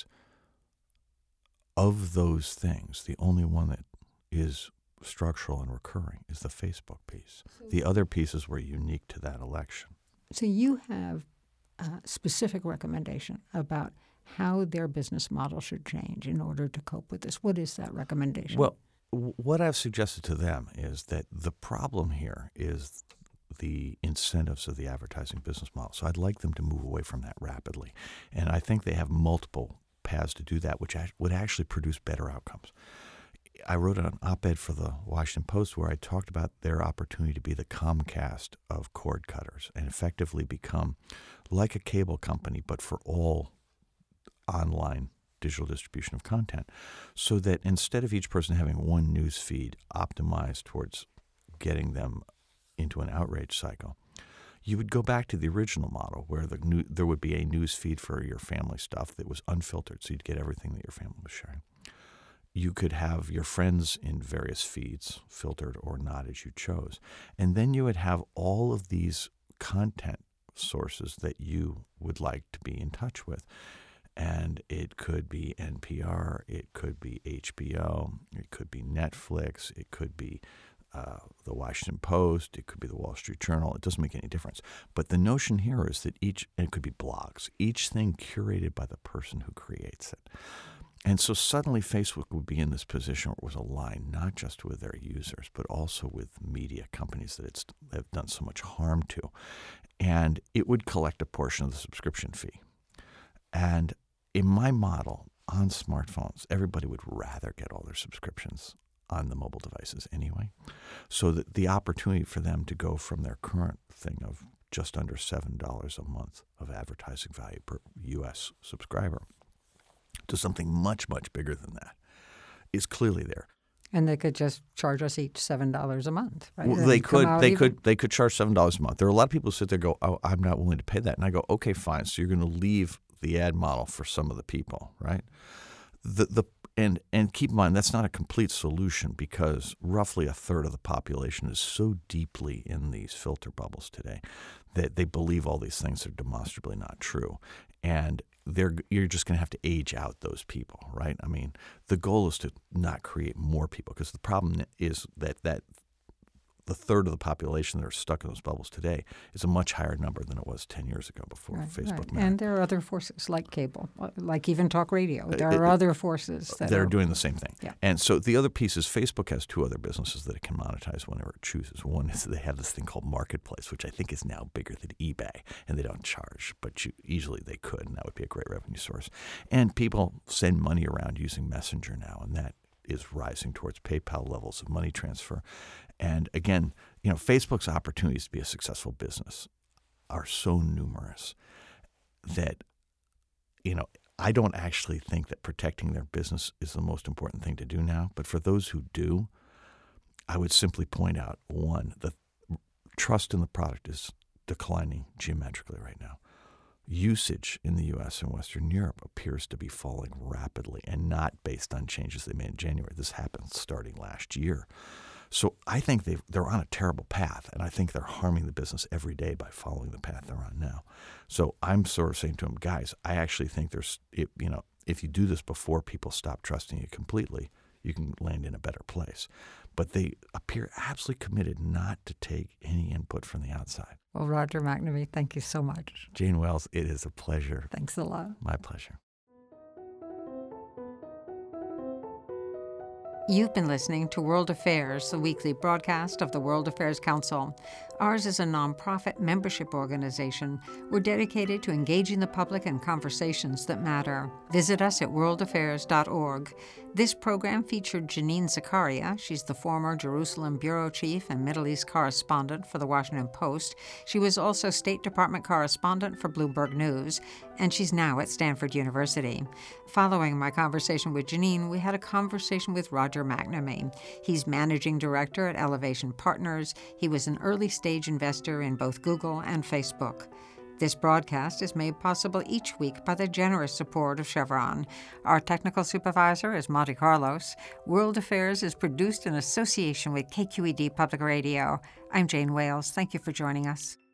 of those things, the only one that is structural and recurring is the Facebook piece. The other pieces were unique to that election. So you have a specific recommendation about how their business model should change in order to cope with this. What is that recommendation? Well, w- what I've suggested to them is that the problem here is the incentives of the advertising business model. So I'd like them to move away from that rapidly. And I think they have multiple paths to do that, which would actually produce better outcomes. I wrote an op-ed for the Washington Post where I talked about their opportunity to be the Comcast of cord cutters and effectively become like a cable company, but for all online digital distribution of content, so that instead of each person having one news feed optimized towards getting them into an outrage cycle, you would go back to the original model where the new, there would be a news feed for your family stuff that was unfiltered, so you'd get everything that your family was sharing. You could have your friends in various feeds, filtered or not as you chose. And then you would have all of these content sources that you would like to be in touch with. And it could be N P R, it could be H B O, it could be Netflix, it could be uh, the Washington Post, it could be the Wall Street Journal. It doesn't make any difference. But the notion here is that each, and it could be blogs, each thing curated by the person who creates it. And so suddenly Facebook would be in this position where it was aligned not just with their users, but also with media companies that it's have done so much harm to. And it would collect a portion of the subscription fee. And in my model, on smartphones, everybody would rather get all their subscriptions on the mobile devices anyway. So that the opportunity for them to go from their current thing of just under seven dollars a month of advertising value per U S subscriber to something much, much bigger than that is clearly there. And they could just charge us each seven dollars a month, right? Well, And they come could out they even- could they could charge seven dollars a month. There are a lot of people who sit there and go, "Oh, I'm not willing to pay that." And I go, "Okay, fine. So you're going to leave the ad model for some of the people, right?" The the and and keep in mind that's not a complete solution because roughly a third of the population is so deeply in these filter bubbles today that they believe all these things are demonstrably not true, and they're you're just going to have to age out those people, right? I mean, the goal is to not create more people because the problem is that that the third of the population that are stuck in those bubbles today is a much higher number than it was ten years ago before Right, Facebook right. mattered. And there are other forces like cable, like even talk radio. There Uh, are it- other forces that They're are doing the same thing. Yeah. And so the other piece is Facebook has two other businesses that it can monetize whenever it chooses. One is they have this thing called Marketplace, which I think is now bigger than eBay, and they don't charge, but you, easily they could, and that would be a great revenue source. And people send money around using Messenger now, and that is rising towards PayPal levels of money transfer. And again, you know, Facebook's opportunities to be a successful business are so numerous that, you know, I don't actually think that protecting their business is the most important thing to do now. But for those who do, I would simply point out, one, the trust in the product is declining geometrically right now. Usage in the U S and Western Europe appears to be falling rapidly and not based on changes they made in January. This happened starting last year. So I think they've, they're on a terrible path, and I think they're harming the business every day by following the path they're on now. So I'm sort of saying to them, guys, I actually think there's, it, you know, if you do this before people stop trusting you completely, you can land in a better place. But they appear absolutely committed not to take any input from the outside. Well, Roger McNamee, thank you so much. Jane Wells, it is a pleasure. Thanks a lot. My pleasure. You've been listening to World Affairs, the weekly broadcast of the World Affairs Council. Ours is a nonprofit membership organization. We're dedicated to engaging the public in conversations that matter. Visit us at world affairs dot org. This program featured Janine Zakaria. She's the former Jerusalem bureau chief and Middle East correspondent for the Washington Post. She was also State Department correspondent for Bloomberg News, and she's now at Stanford University. Following my conversation with Janine, we had a conversation with Roger McNamee. He's managing director at Elevation Partners. He was an early-stage investor in both Google and Facebook. This broadcast is made possible each week by the generous support of Chevron. Our technical supervisor is Monte Carlos. World Affairs is produced in association with K Q E D Public Radio. I'm Jane Wales. Thank you for joining us.